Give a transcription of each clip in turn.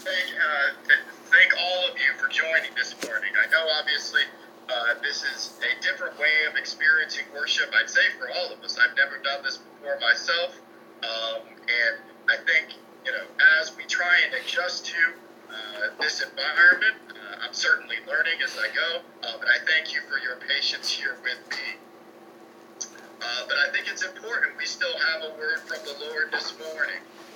thank all of you for joining this morning. I know, obviously, this is a different way of experiencing worship, I'd say, for all of us. I've never done this before myself, and I think, as we try and adjust to this environment, I'm certainly learning as I go, and I thank you for your patience here with me. But I think it's important we still have a word from the Lord this morning.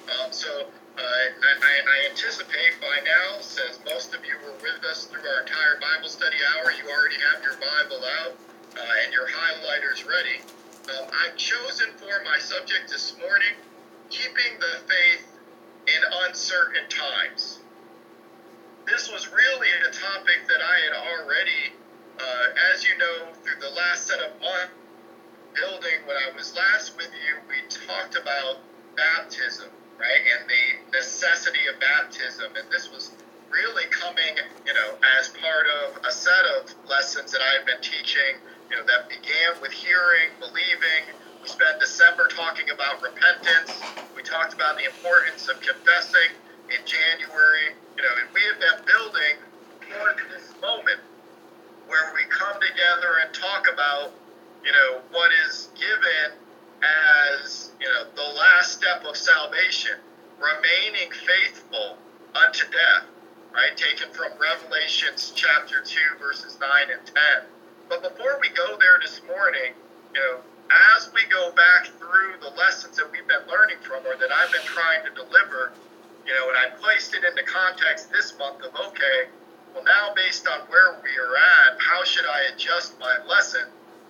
I anticipate by now, since most of you were with us through our entire Bible study hour, you already have your Bible out and your highlighters ready. I've chosen for my subject this morning, keeping the faith in uncertain times. This was really a topic that I had already, as you know, through the last set of months, building when I was last with you, we talked about baptism, right, and the necessity of baptism, and this was really coming, as part of a set of lessons that I had been teaching, that began with hearing, believing. We spent December talking about repentance. We talked about the importance of confessing in January, and we have been building toward this moment where we come together and talk about what is given as, the last step of salvation, remaining faithful unto death, right? Taken from Revelations chapter 2, verses 9 and 10. But before we go there this morning, as we go back through the lessons that we've been learning from, or that I've been trying to deliver, and I placed it into context this month of, okay, well now based on where we are at, how should I adjust my lesson?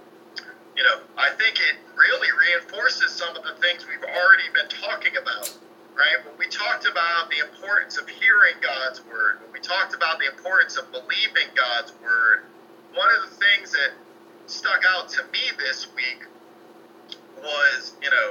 I think it really reinforces some of the things we've already been talking about, right? When we talked about the importance of hearing God's word, when we talked about the importance of believing God's word, one of the things that stuck out to me this week was,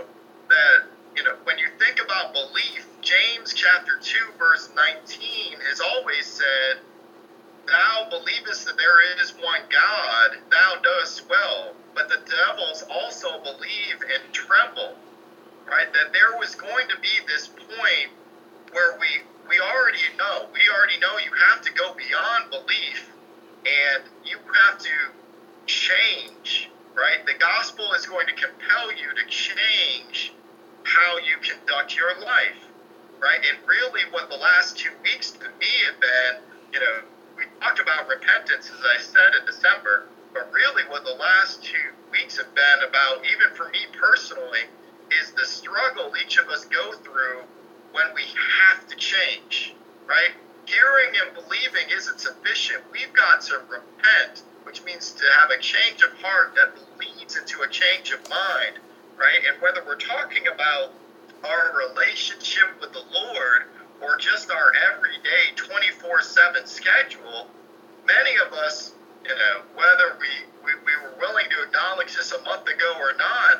that, when you think about belief, James chapter 2, verse 19 has always said, "Thou believest that there is one God, thou doest well, but the devils also believe and tremble," right? That there was going to be this point where we already know you have to go beyond belief and you have to change, right? The gospel is going to compel you to change how you conduct your life, right? And really what the last 2 weeks to me have been, we talked about repentance, as I said in December, but really what the last 2 weeks have been about, even for me personally, is the struggle each of us go through when we have to change, right? Hearing and believing isn't sufficient. We've got to repent, which means to have a change of heart that leads into a change of mind, right? And whether we're talking about our relationship with the Lord or just our everyday 24/7 schedule, many of us, whether we were willing to acknowledge this a month ago or not,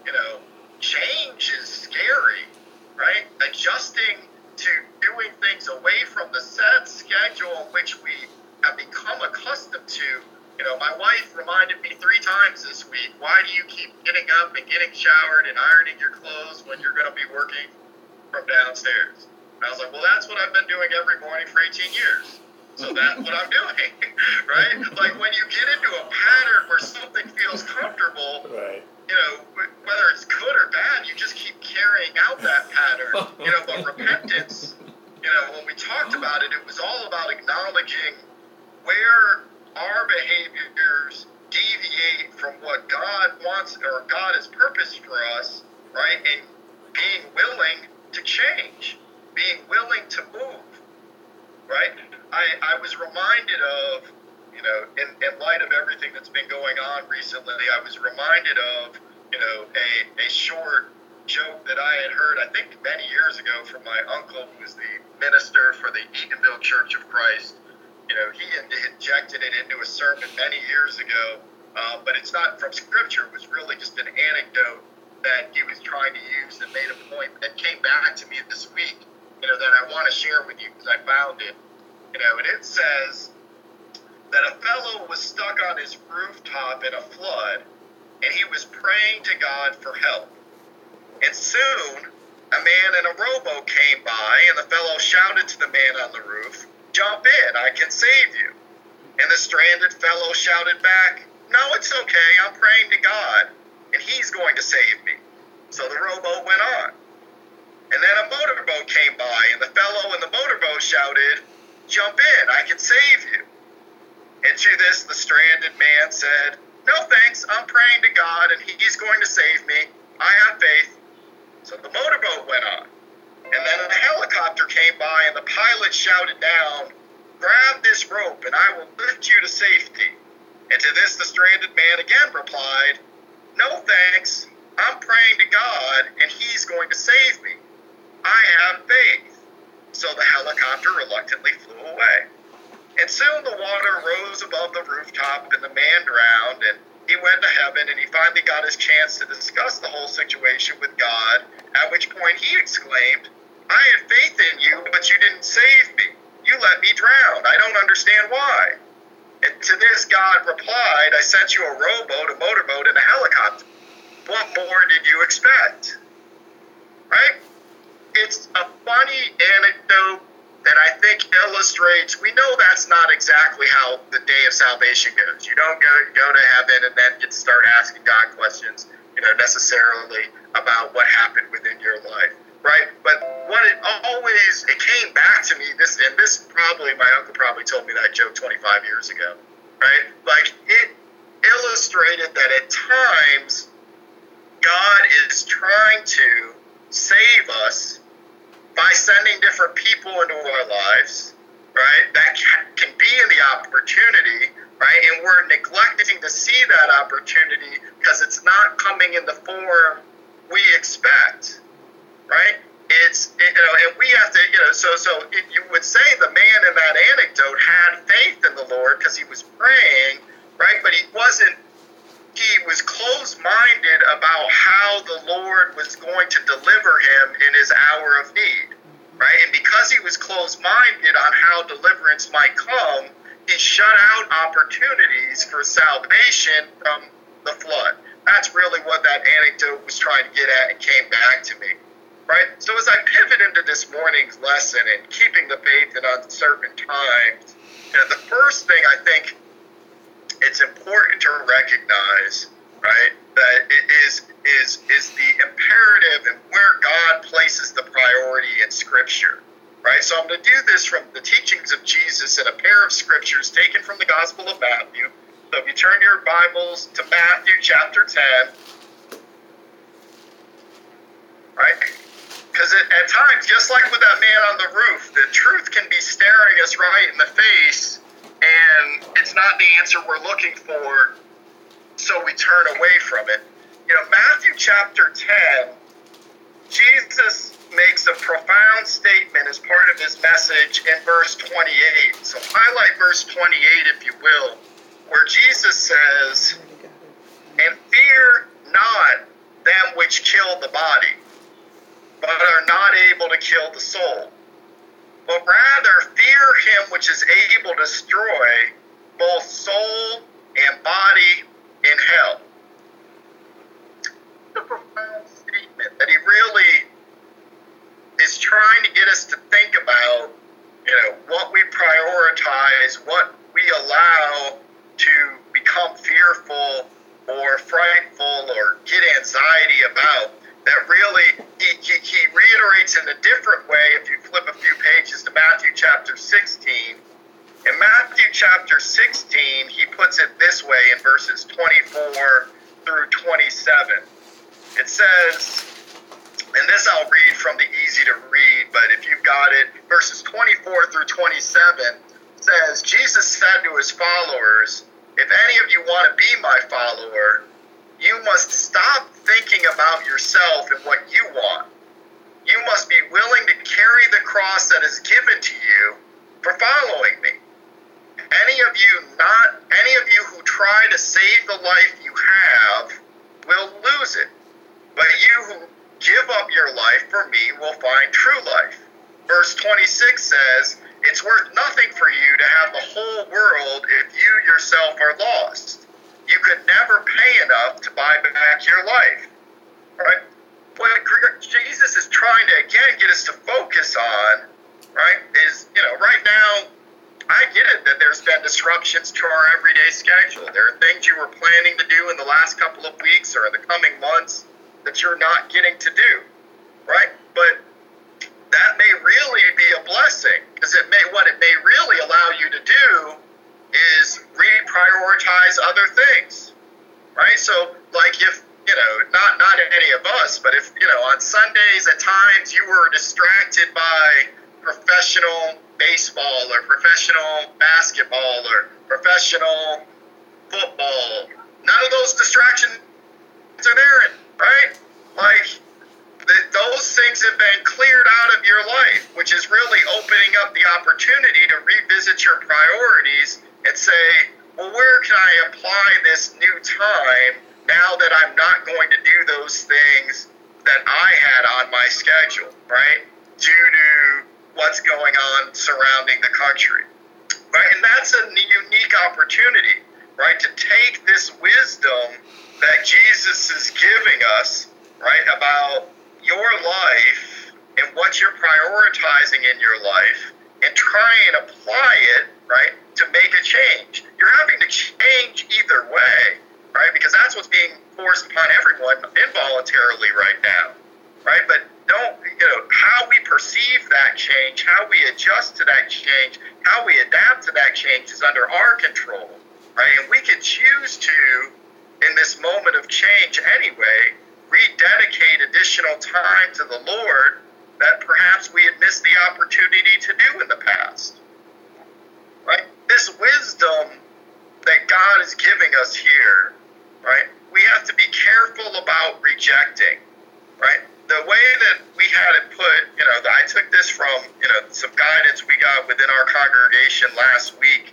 change is scary, right? Adjusting to doing things away from the set schedule which we have become accustomed to. My wife reminded me 3 times this week, why do you keep getting up and getting showered and ironing your clothes when you're going to be working from downstairs? And I was like, well, that's what I've been doing every morning for 18 years. So that's what I'm doing, right? Like when you get into a pattern where something feels comfortable, right. Whether it's good or bad, you just keep carrying out that pattern. But repentance, when we talked about it, it was all about acknowledging where our behaviors deviate from what God wants or God has purposed for us, right? And being willing to change, being willing to move, right? I was reminded of, in light of everything that's been going on recently, I was reminded of, a short joke that I had heard, I think many years ago, from my uncle, who was the minister for the Eatonville Church of Christ. He injected it into a sermon many years ago, but it's not from Scripture. It was really just an anecdote that he was trying to use that made a point that came back to me this week, that I want to share with you because I found it. And it says that a fellow was stuck on his rooftop in a flood, and he was praying to God for help. And soon, a man in a rowboat came by, and the fellow shouted to the man on the roof, "Jump in, I can save you." And the stranded fellow shouted back, "No, it's okay, I'm praying to God, and He's going to save me." So the rowboat went on. And then a motorboat came by, and the fellow in the motorboat shouted, "Jump in, I can save you." And to this the stranded man said, "No thanks, I'm praying to God, and He's going to save me. I have faith." So the motorboat went on. And then a helicopter came by, and the pilot shouted down, "Grab this rope, and I will lift you to safety." And to this the stranded man again replied, "No thanks, I'm praying to God, and He's going to save me. I have faith." So the helicopter reluctantly flew away. And soon the water rose above the rooftop, and the man drowned, and he went to heaven, and he finally got his chance to discuss the whole situation with God, at which point he exclaimed, "I had faith in you, but you didn't save me. You let me drown. I don't understand why." And to this God replied, "I sent you a rowboat, a motorboat, and a helicopter. What more did you expect?" Right? It's a funny anecdote that I think illustrates, we know that's not exactly how the day of salvation goes. You don't go to heaven and then get to start asking God questions, necessarily about what happened within your life, right? But what it came back to me, this probably, my uncle probably told me that joke 25 years ago, right? Like, it illustrated that at times, God is trying to save us by sending different people into our lives, right? That can be in the opportunity, right? And we're neglecting to see that opportunity because it's not coming in the form we expect, right? And we have to, you would say the man in that anecdote had faith in the Lord because he was praying, right? But he was closed-minded about how the Lord was going to deliver him in his hour of need, right? And because he was closed-minded on how deliverance might come, he shut out opportunities for salvation from the flood. That's really what that anecdote was trying to get at and came back to me, right? So as I pivot into this morning's lesson and keeping the faith in uncertain times, the first thing I think it's important to recognize, right, that it is the imperative and where God places the priority in Scripture, right? So I'm going to do this from the teachings of Jesus in a pair of scriptures taken from the Gospel of Matthew. So if you turn your Bibles to Matthew chapter 10, right? Because at times, just like with that man on the roof, the truth can be staring us right in the face, and it's not the answer we're looking for, so we turn away from it. Matthew chapter 10, Jesus makes a profound statement as part of his message in verse 28. So highlight verse 28, if you will, where Jesus says, "And fear not them which kill the body, but are not able to kill the soul, but rather fear him which is able to destroy both soul and body in hell." It's a profound statement that he really is trying to get us to think about, what we prioritize, what we allow to become fearful or frightful or get anxiety about. That really, he reiterates in a different way. If you flip a few pages to Matthew chapter 16, in Matthew chapter 16, he puts it this way in verses 24 through 27. It says, and this I'll read from the easy to read, but if you've got it, verses 24 through 27 says, "Jesus said to his followers, 'If any of you want to be my follower, you must stop thinking about yourself and what you want. You must be willing to carry the cross that is given to you for following me. Any of you who try to save the life you have will lose it. But you who give up your life for me will find true life.' Verse 26 says, 'It's worth nothing for you to have the whole world if you yourself are lost. You could never pay enough to buy back your life.'" Right? what Jesus is trying to, again, get us to focus on, right, is, right now, I get it that there's been disruptions to our everyday schedule. There are things you were planning to do in the last couple of weeks or in the coming months that you're not getting to do, right? But that may really be a blessing, because what it may really allow you to do is reprioritize other things, right? So, like if, not any of us, but if, on Sundays at times you were distracted by professional baseball or professional basketball or professional football, none of those distractions are there, right? Like, those things have been cleared out of your life, which is really opening up the opportunity to revisit your priorities and say, well, where can I apply this new time now that I'm not going to do those things that I had on my schedule, right? Due to what's going on surrounding the country, right? And that's a unique opportunity, right? To take this wisdom that Jesus is giving us, right, about your life and what you're prioritizing in your life and try and apply it, right, to make a change. You're having to change either way, right, because that's what's being forced upon everyone involuntarily right now, right? But how we perceive that change, how we adjust to that change, how we adapt to that change is under our control, right? And we can choose to, in this moment of change anyway, rededicate additional time to the Lord that perhaps we had missed the opportunity to do in the past, right? This wisdom that God is giving us here, right? We have to be careful about rejecting, right? The way that we had it put, I took this from, some guidance we got within our congregation last week,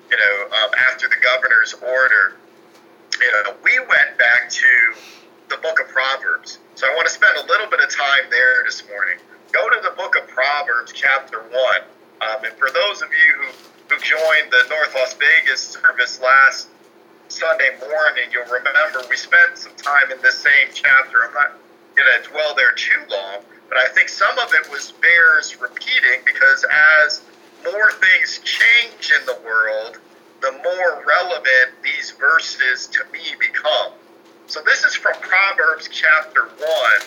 after the governor's order. We went back to the book of Proverbs. So I want to spend a little bit of time there this morning. Go to the book of Proverbs, chapter 1. And for those of you who joined the North Las Vegas service last Sunday morning, you'll remember we spent some time in this same chapter. I'm not going to dwell there too long, but I think some of it bears repeating, because as more things change in the world, the more relevant these verses to me become. So this is from Proverbs chapter 1,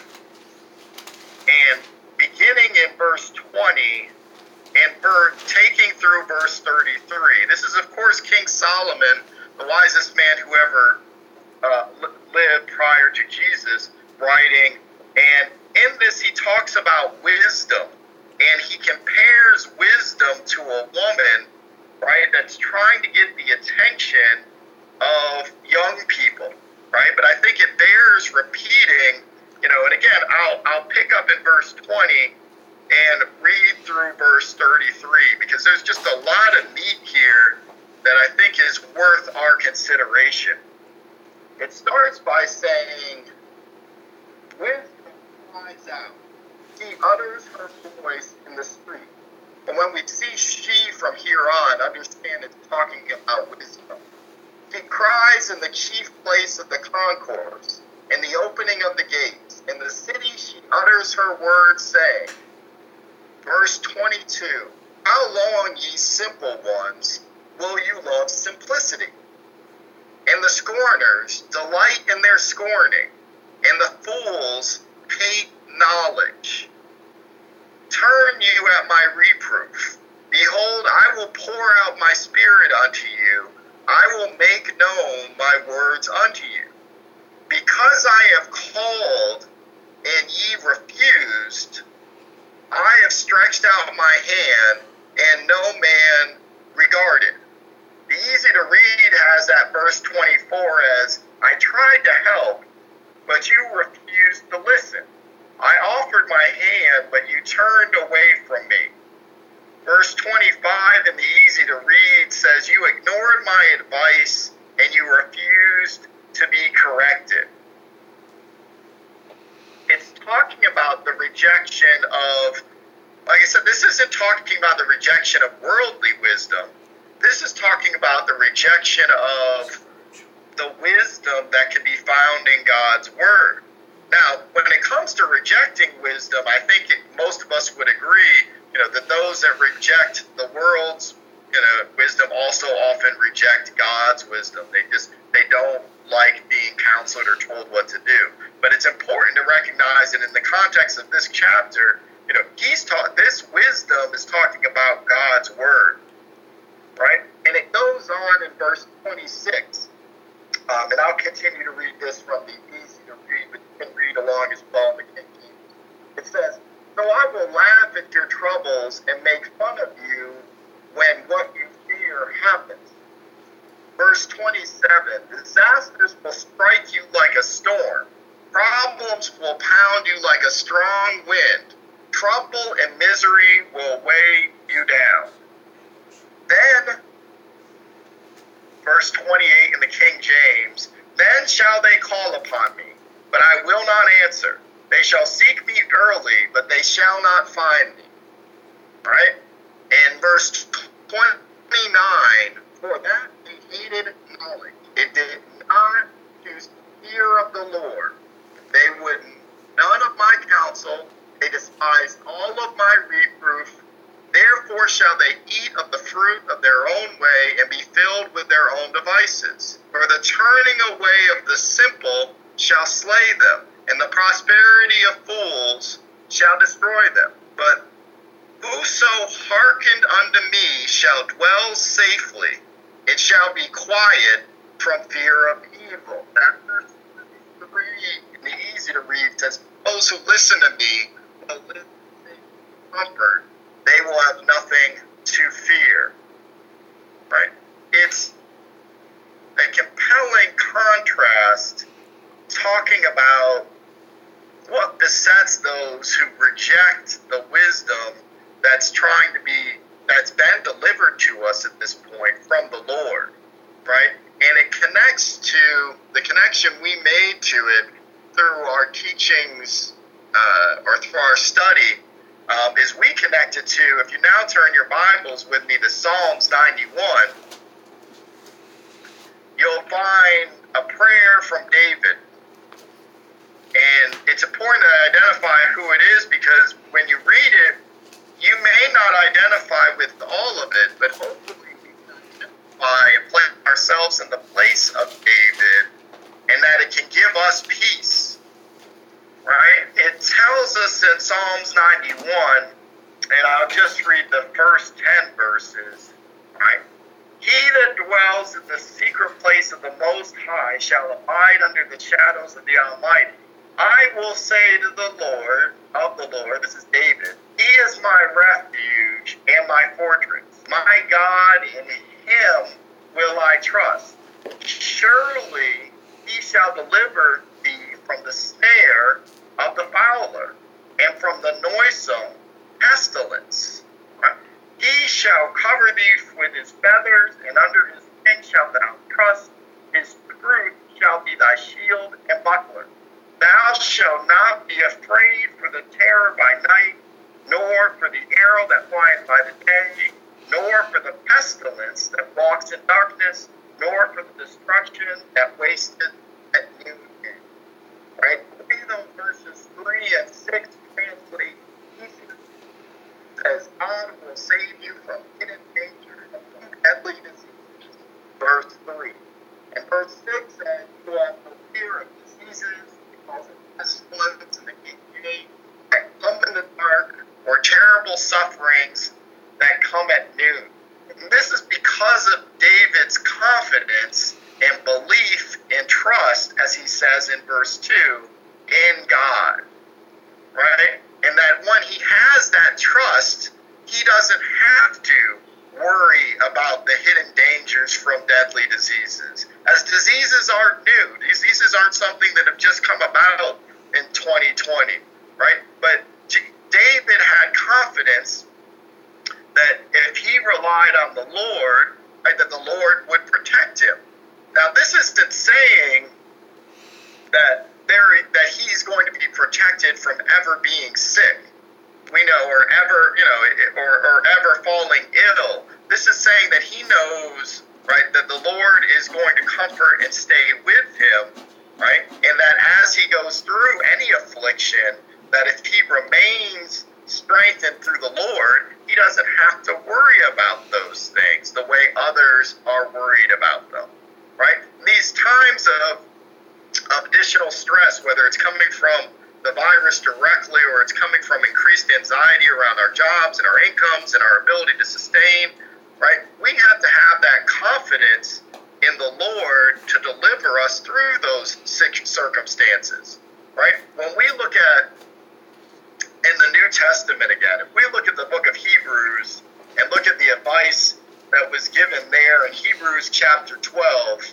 and beginning in verse 20 and taking through verse 33. This is, of course, King Solomon, the wisest man who ever lived prior to Jesus, writing. And in this, he talks about wisdom, and he compares wisdom to a woman, right, that's trying to get the attention of young people, right? But I think it bears repeating, and again, I'll pick up in verse 20 and read through verse 33, because there's just a lot of meat here that I think is worth our consideration. It starts by saying, wisdom cries out. She utters her voice in the street. And when we see she from here on, understand it's talking about wisdom. She cries in the chief place of the concourse, in the opening of the gates. In the city she utters her words, saying, verse 22, how long, ye simple ones, will you love simplicity? And the scorners delight in their scorning, and the fools hate knowledge. Turn you at my reproof. Behold, I will pour out my spirit unto you. I will make known my words unto you. Because I have called, and ye refused, I have stretched out my hand, and no man regarded. The easy to read has that verse 24 as, I tried to help, but you refused to listen. I offered my hand, but you turned away from me. Verse 25 in the easy to read says, you ignored my advice, and you refused to be corrected. It's talking about the rejection of, like I said, this isn't talking about the rejection of worldly wisdom. This is talking about the rejection of the wisdom that can be found in God's Word. Now, when it comes to rejecting wisdom, I think most of us would agree, that those that reject the world's, wisdom also often reject God's wisdom. They don't like being counseled or told what to do. But it's important to recognize that in the context of this chapter, this wisdom is talking about God's word, right? And it goes on in verse 26. And I'll continue to read this from the easy to read, but you can read along as well in the King James. It says, "So I will laugh at your troubles and make fun of you when what you fear happens." Verse 27, "Disasters will strike you like a storm. Problems will pound you like a strong wind. Trouble and misery will weigh you down." Then, verse 28 in the King James, "Then shall they call upon me, but I will not answer. They shall seek me early, but they shall not find me." Right? And verse 29, "For that they hated knowledge. It did not choose fear of the Lord. They would none of my counsel. They despised all of my reproof. Therefore shall they eat of the fruit of their own way and be filled with their own devices. For the turning away of the simple shall slay them, and the prosperity of fools shall destroy them. But whoso hearkened unto me shall dwell safely, it shall be quiet from fear of evil." That verse 3, in the easy to read, says, "Those who listen to me will live in comfort. They will have nothing to fear." Right? It's a compelling contrast talking about what besets those who reject the wisdom that's been delivered to us at this point from the Lord, right? And it connects to the connection we made to it through our teachings or through our study, is we connected to, if you now turn your Bibles with me to Psalms 91, you'll find a prayer from David. And it's important to identify who it is, because when you read it, you may not identify with all of it, but hopefully we can identify and place ourselves in the place of David, and that it can give us peace, right? It tells us in Psalms 91, and I'll just read the first 10 verses, right? "He that dwells in the secret place of the Most High shall abide under the shadows of the Almighty. I will say to the Lord, of the Lord," this is David, "He is my refuge and my fortress. My God, in him will I trust. Surely he shall deliver thee from the snare of the fowler and from the noisome pestilence. He shall cover thee with his feathers, and under his wings shalt thou trust. His truth shall be thy shield and buckler. Thou shalt not be afraid for the terror by night, nor for the arrow that flieth by the day, nor for the pestilence that walks in darkness, nor for the destruction that wasteth at noonday." Right? Read those verses 3 and 6 translate easily. It says, "God will save you from hidden danger and from deadly diseases." Verse 3. And verse 6 says, "You have no fear of diseases, because of pestilence in the day that come in the dark, or terrible sufferings that come at noon." And this is because of David's confidence and belief and trust, as he says in verse 2, in God, right? And that when he has that trust, he doesn't have to worry about the hidden dangers from deadly diseases. As diseases aren't new. Diseases aren't something that have just come about in 2020, right? But David had confidence that if he relied on the Lord, right, that the Lord would protect him. Now, this isn't saying that he's going to be protected from ever being sick, or ever, or ever falling ill. This is saying that he knows, right, that the Lord is going to comfort and stay with him right? And that as he goes through any affliction, that if he remains strengthened through the Lord, he doesn't have to worry about those things the way others are worried about them, right? In these times of additional stress, whether it's coming from the virus directly or it's coming from increased anxiety around our jobs and our incomes and our ability to sustain, right? We have to have that confidence in the Lord to deliver us through those circumstances, right? When we look at in the New Testament again, if we look at the book of Hebrews and look at the advice that was given there in Hebrews chapter 12,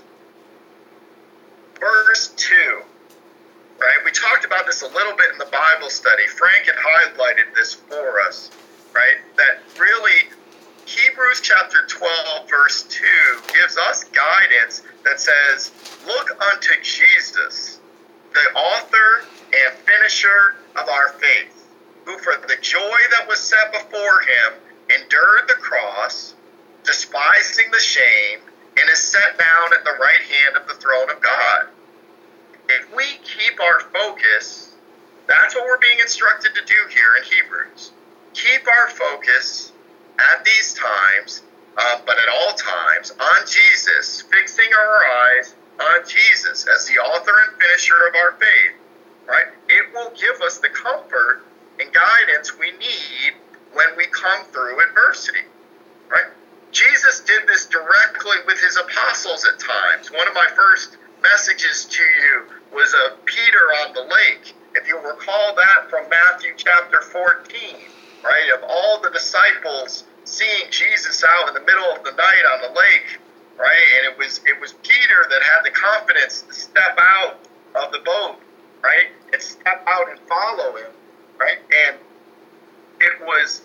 verse 2, right? We talked about this a little bit in the Bible study. Frank had highlighted this for us, right? That really Hebrews chapter 12, verse 2 gives us guidance that says, look unto Jesus, the author and finisher of our faith, who for the joy that was set before him endured the cross, despising the shame, and is set down at the right hand of the throne of God. If we keep our focus, that's what we're being instructed to do here in Hebrews. Keep our focus at these times, but at all times, on Jesus, fixing our eyes on Jesus as the author and finisher of our faith, right? It will give us the comfort and guidance we need when we come through adversity, right? Jesus did this directly with his apostles at times. One of my first messages to you was of Peter on the lake. If you recall that from Matthew chapter 14, right? Of all the disciples seeing Jesus out in the middle of the night on the lake, right? And it was Peter that had the confidence to step out of the boat, right? And step out and follow him, right? And it was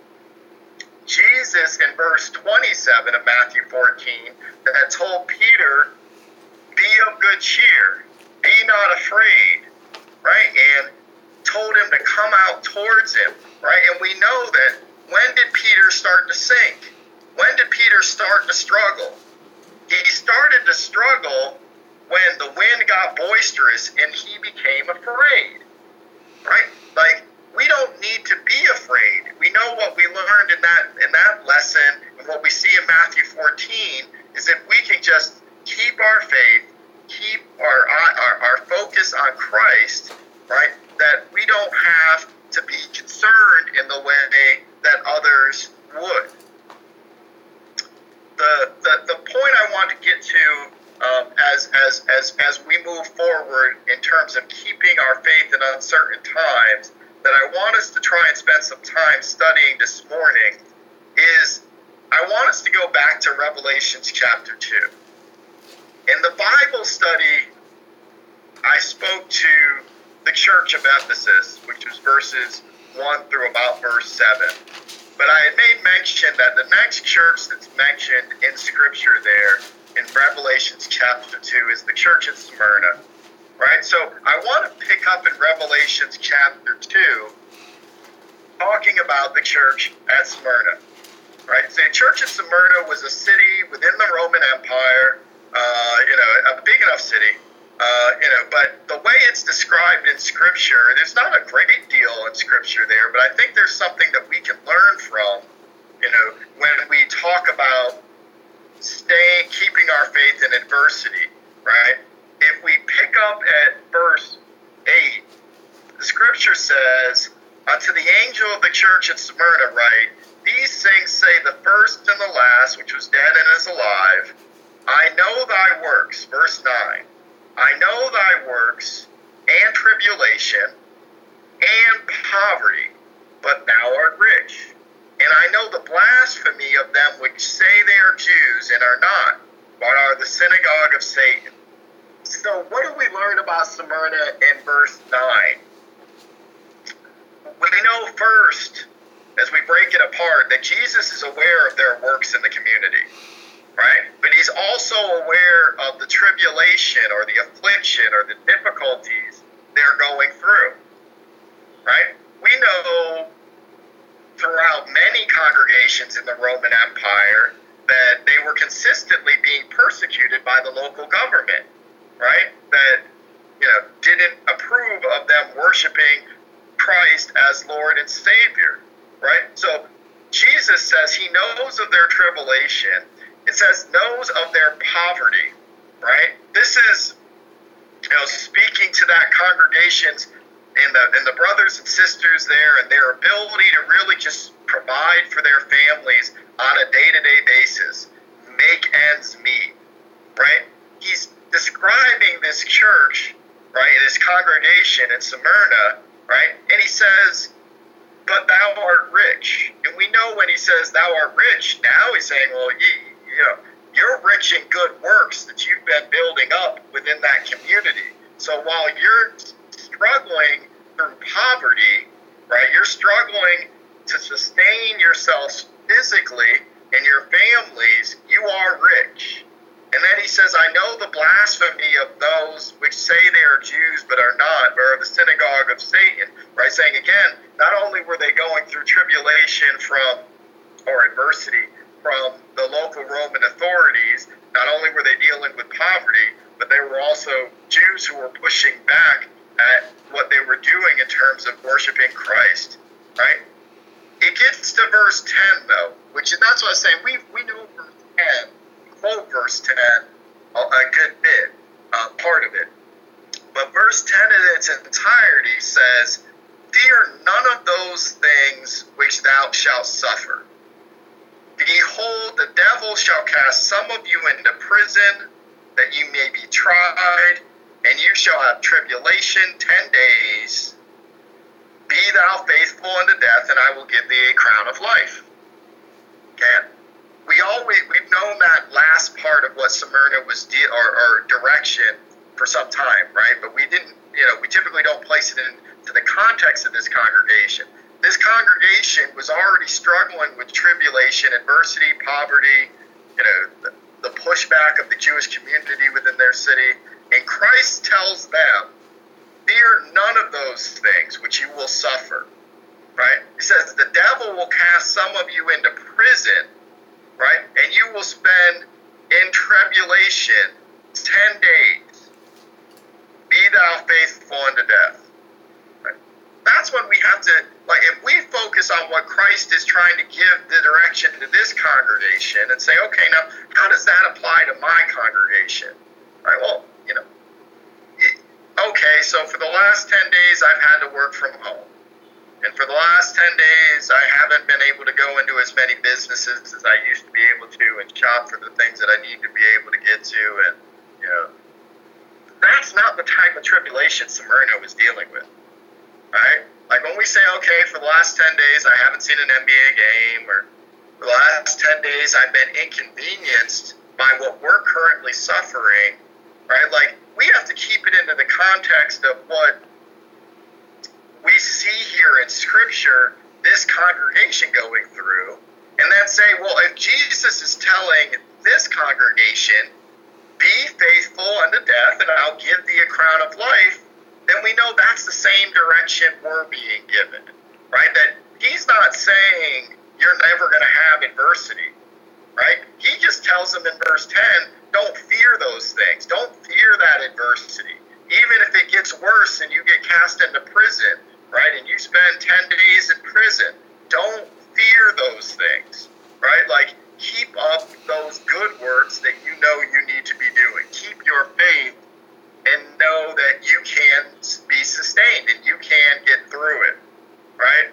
Jesus in verse 27 of Matthew 14 that told Peter, be of good cheer, be not afraid, right? And told him to come out towards him, right? And we know that when did Peter start to sink? When did Peter start to struggle? He started to struggle when the wind got boisterous and he became afraid, right? Like, we don't need to be afraid. We know what we learned in that lesson, and what we see in Matthew 14 is that we can just keep our faith, keep our focus on Christ, right? That we don't have to be concerned in the way that others would. The point I want to get to as we move forward in terms of keeping our faith in uncertain times, that I want us to try and spend some time studying this morning, is I want us to go back to Revelations chapter 2. In the Bible study, I spoke to the church of Ephesus, which was verses 1 through about verse 7. But I had made mention that the next church that's mentioned in Scripture there, in Revelations chapter 2, is the church at Smyrna. Right? So I want to pick up in Revelations chapter 2, talking about the church at Smyrna. Right? So the church at Smyrna was a city within the Roman Empire, a big enough city, but the way it's described in Scripture, there's not a great deal in Scripture there, but I think there's something that we can learn from, when we talk about keeping our faith in adversity, right? If we pick up at verse 8, the Scripture says, unto the angel of the church at Smyrna write, these things say the first and the last, which was dead and is alive. I know thy works, verse 9. I know thy works, and tribulation, and poverty, but thou art rich. And I know the blasphemy of them which say they are Jews and are not, but are the synagogue of Satan. So what do we learn about Smyrna in verse 9? We know first, as we break it apart, that Jesus is aware of their works in the community, right? But he's also aware of the tribulation or the affliction or the difficulties they're going through, right? We know throughout many congregations in the Roman Empire that they were consistently being persecuted by the local government, right? That didn't approve of them worshiping Christ as Lord and Savior, right? So Jesus says he knows of their tribulation. It says knows of their poverty, right? This is, speaking to that congregation's and the brothers and sisters there and their ability to really just provide for their families on a day-to-day basis, make ends meet, right? He's describing this church, right, this congregation in Smyrna, right? And he says, but thou art rich. And we know when he says thou art rich, now he's saying, well, you're rich in good works that you've been building up within that community. So while you're struggling through poverty, right, you're struggling to sustain yourselves physically and your families, you are rich. And then he says, I know the blasphemy of those which say they are Jews but are not, or the synagogue of Satan, right? Saying again, not only were they going through tribulation or adversity from the local Roman authorities, not only were they dealing with poverty, but they were also Jews who were pushing back at what they were doing in terms of worshiping Christ, right? It gets to verse 10, though, that's what I was saying. We know verse 10, quote verse 10 a good bit, part of it. But verse 10 in its entirety says, fear none of those things which thou shalt suffer. Behold, the devil shall cast some of you into prison, that you may be tried, and you shall have tribulation 10 days. Be thou faithful unto death, and I will give thee a crown of life. Okay? We've known that last part of what Smyrna was, or direction for some time, right? But we didn't, we typically don't place it into the context of this congregation. This congregation was already struggling with tribulation, adversity, poverty, the pushback of the Jewish community within their city. And Christ tells them, fear none of those things which you will suffer, right? He says, the devil will cast some of you into prison, right? And you will spend in tribulation 10 days. Be thou faithful unto death. Right? That's when we have to, if we focus on what Christ is trying to give the direction to this congregation and say, okay, now, how does that apply to my congregation? Right? Well, okay, so for the last 10 days, I've had to work from home. And for the last 10 days, I haven't been able to go into as many businesses as I used to be able to and shop for the things that I need to be able to get to. And, that's not the type of tribulation Smyrna was dealing with, right? Like when we say, okay, for the last 10 days, I haven't seen an NBA game, or for the last 10 days, I've been inconvenienced by what we're currently suffering, right? Like, we have to keep it into the context of what we see here in Scripture, this congregation going through, and then say, well, if Jesus is telling this congregation, be faithful unto death, and I'll give thee a crown of life, then we know that's the same direction we're being given, right? That he's not saying you're never going to have adversity, right? He just tells them in verse 10, don't fear those things. Don't fear that adversity. Even if it gets worse and you get cast into prison, right, and you spend 10 days in prison, don't fear those things, right? Like, keep up those good works that you know you need to be doing. Keep your faith and know that you can be sustained and you can get through it, right?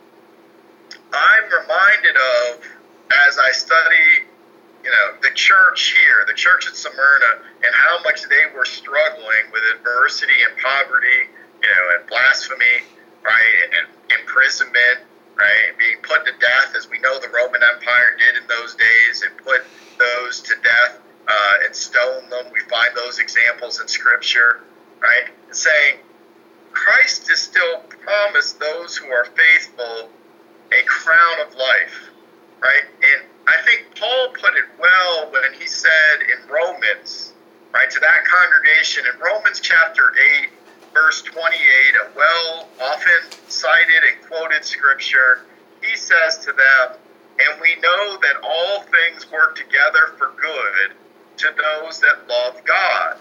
I'm reminded of, as I study, the church here, the church at Smyrna, and how much they were struggling with adversity and poverty, and blasphemy, right, and imprisonment, right, being put to death, as we know the Roman Empire did in those days, and put those to death and stone them. We find those examples in Scripture, right, and saying Christ is still promised those who are faithful a crown of life, right? And I think Paul put it well when he said in Romans, right, to that congregation in Romans chapter 8, verse 28, a well often cited and quoted scripture. He says to them, and we know that all things work together for good to those that love God,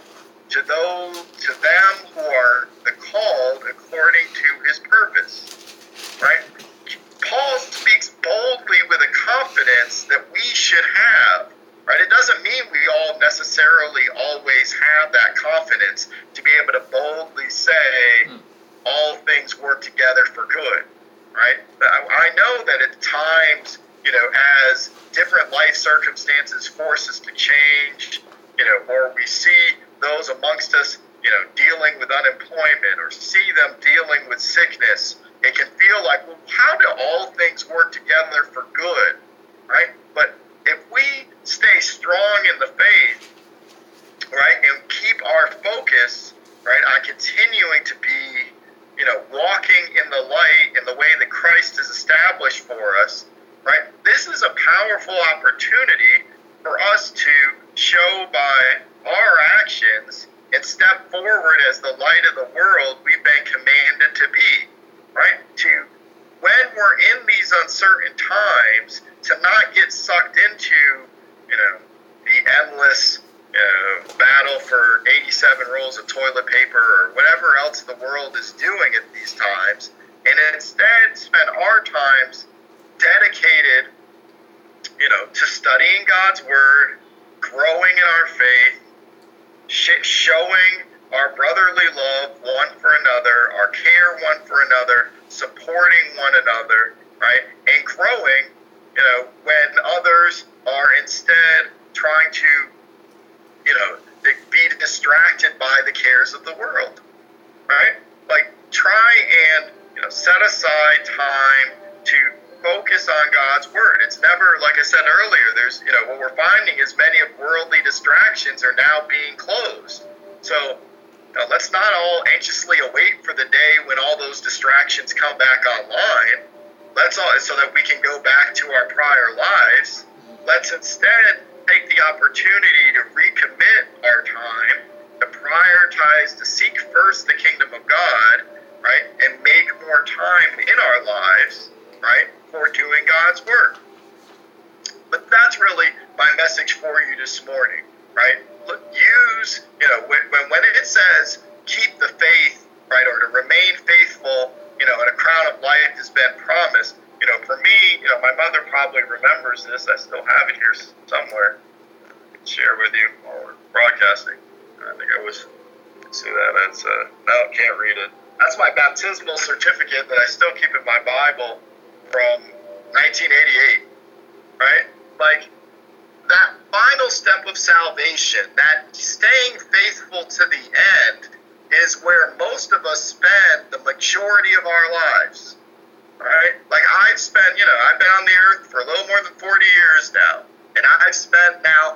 to them who are the called according to his purpose. Right? Paul speaks boldly with a confidence that we should have. Right? It doesn't mean we all necessarily always have that confidence to be able to boldly say all things work together for good. Right? I know that at times, as different life circumstances force us to change, or we see those amongst us, dealing with unemployment, or see them dealing with sickness, it can feel like, well, how do all things work together for good, right? But if we stay strong in the faith, right, and keep our focus, right, on continuing to be, walking in the light in the way that Christ has established for us, right, this is a powerful opportunity for us to show by our actions and step forward as the light of the world we've been commanded to be, right? To, when we're in these uncertain times, to not get sucked into, the endless battle for 87 rolls of toilet paper or whatever else the world is doing at these times, and instead spend our times dedicated, to studying God's Word, growing in our faith, showing our brotherly love one for another, our care one for another, supporting one another, right? And growing, when others are instead trying to, be distracted by the cares of the world, right? Like, try and, set aside time to focus on God's Word. It's never, like I said earlier, there's, what we're finding is many of worldly distractions are now being closed. So, let's not all anxiously await for the day when all those distractions come back online. So that we can go back to our prior lives. Let's instead take the opportunity to recommit our time, to prioritize, to seek first the kingdom of God, right, and make more time in our lives, right, for doing God's work. But that's really my message for you this morning, right? Use, when it says keep the faith, right, or to remain faithful, and a crown of life has been promised. For me, my mother probably remembers this. I still have it here somewhere. I can share with you while we're broadcasting. I think I was, see that, that's, no, can't read it. That's my baptismal certificate that I still keep in my Bible from 1988, right? Like, that final step of salvation, that staying faithful to the end, is where most of us spend the majority of our lives, right? Like, I've spent, I've been on the earth for a little more than 40 years now, and I've spent now,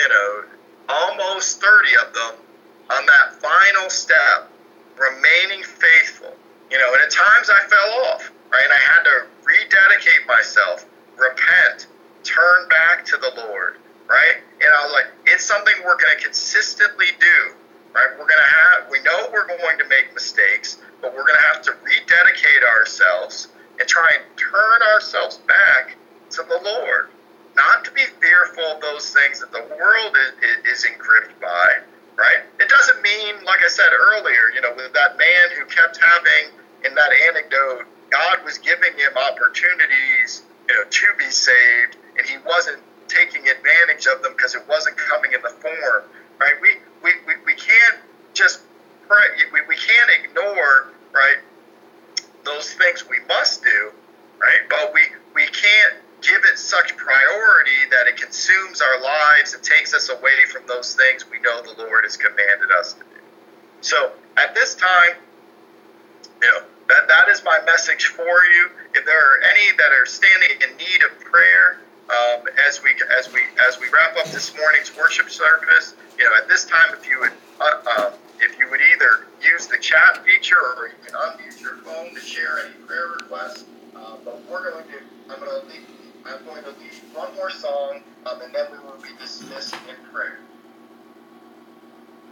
almost 30 of them on that final step, remaining faithful, and at times I fell off, right? I had to rededicate myself, repent, turn back to the Lord, right? And I was like, it's something we're going to consistently do, right? We know we're going to make mistakes, but we're going to have to rededicate ourselves and try and turn ourselves back to the Lord. Not to be fearful of those things that the world is engripped by, right? It doesn't mean, like I said earlier, with that man who kept having, in that anecdote, God was giving him opportunities, to be saved, and he wasn't taking advantage of them because it wasn't coming in the form, right? We can't just pray, we can't ignore, right, those things we must do, right? But we can't give it such priority that it consumes our lives and takes us away from those things we know the Lord has commanded us to do. So at this time, that is my message for you. If there are any that are standing in need of prayer, as we wrap up this morning's worship service, at this time, if you would either use the chat feature or you can unmute your phone to share any prayer requests. But I'm going to lead one more song, and then we